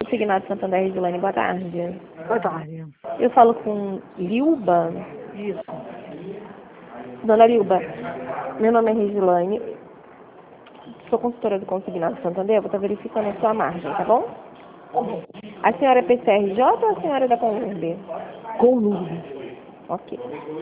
Consignado Santander Resilane, boa tarde. Boa tarde. Eu falo com Lilba. Isso. Dona Lilba, meu nome é Resilane, sou consultora do Consignado Santander, vou estar verificando a sua margem, tá bom? Tá bom. A senhora é PCRJ ou a senhora é da Conurb? Com lúdico. Ok.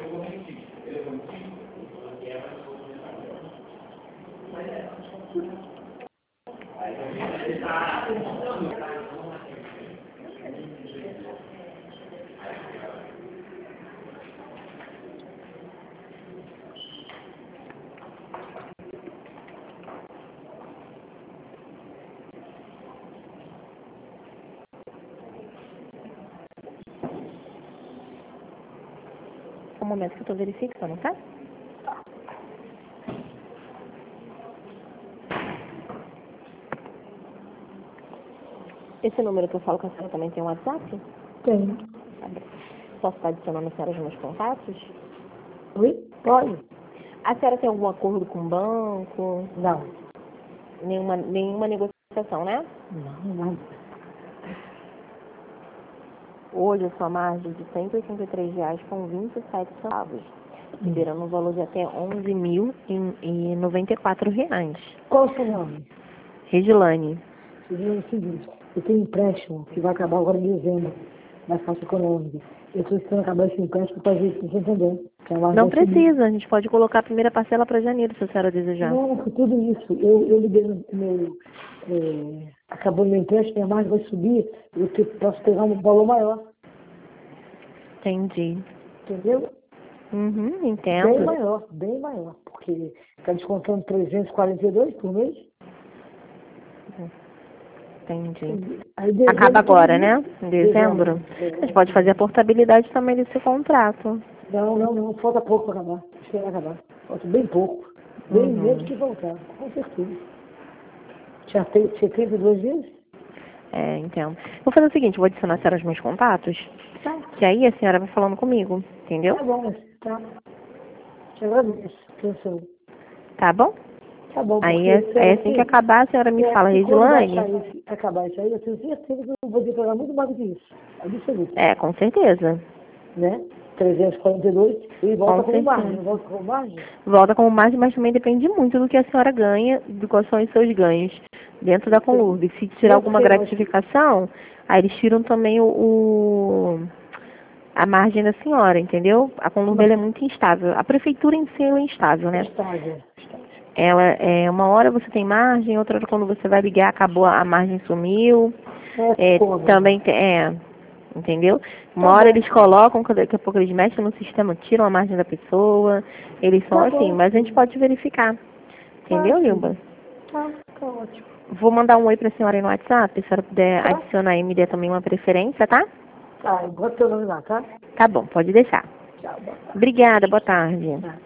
Um momento que eu estou verificando, tá? Esse número que eu falo com a senhora também tem um WhatsApp? Tem. Tá bom. Posso estar adicionando a senhora aos meus contatos? Oi? Pode? A senhora tem algum acordo com o banco? Não. Nenhuma negociação, né? Não, nada. Hoje a sua margem de R$ 183,27, liberando um valor de até R$ 11.094. Qual o seu nome? Regilane, Seria o seguinte, eu tenho um empréstimo que vai acabar agora em dezembro, na Caixa Econômica. Eu estou esperando acabar esse empréstimo para ver se Santander. não precisa, a gente pode colocar a primeira parcela para janeiro, se a senhora desejar. Não, foi tudo isso. Eu liberei meu... acabou meu empréstimo, minha margem vai subir, posso pegar um valor maior. Entendi. Entendeu? Uhum, Bem entendo. maior, porque está descontando 342 por mês. Entendi. Aí dezembro, Acaba agora, tudo né? isso. Em dezembro. A gente pode fazer a portabilidade também desse contrato. Não, falta pouco para acabar. Esperar acabar. Falta bem pouco. Bem menos que voltar, com certeza. Já tem 72 dias? É, entendo. Vou fazer o seguinte, vou adicionar a senhora aos meus contatos, Tá, que aí a senhora vai falando comigo, entendeu? tá bom, tá. Te agradeço. Atenção. Tá bom? Tá bom, Aí, porque aí assim que acabar, a senhora me fala, que quando Resilane? acabar isso aí, eu tenho certeza que eu vou ter que pagar muito mais do que isso. Absoluto. É, com certeza. Né? 342 e volta Com como margem. certeza. Não volta como margem? Volta como margem, mas também depende muito do que a senhora ganha, de quais são os seus ganhos dentro da Conurb. Se tirar Eu alguma sei, mas gratificação, aí eles tiram também a margem da senhora, entendeu? A Conurb ela é muito instável. A prefeitura em si ela é instável, né? estágio. Ela é uma hora você tem margem, outra hora quando você vai ligar acabou a margem sumiu. Também tem, entendeu? Uma hora eles colocam, daqui a pouco eles mexem no sistema, tiram a margem da pessoa. Eles são assim, mas a gente pode verificar. Entendeu, Lilba? Tá ótimo. Vou mandar um oi pra senhora aí no WhatsApp, se a senhora puder adicionar e me der também uma preferência, tá? Tá, bota teu nome lá, tá? Tá bom, pode deixar. Tchau, boa tarde. Obrigada, boa tarde. Tá.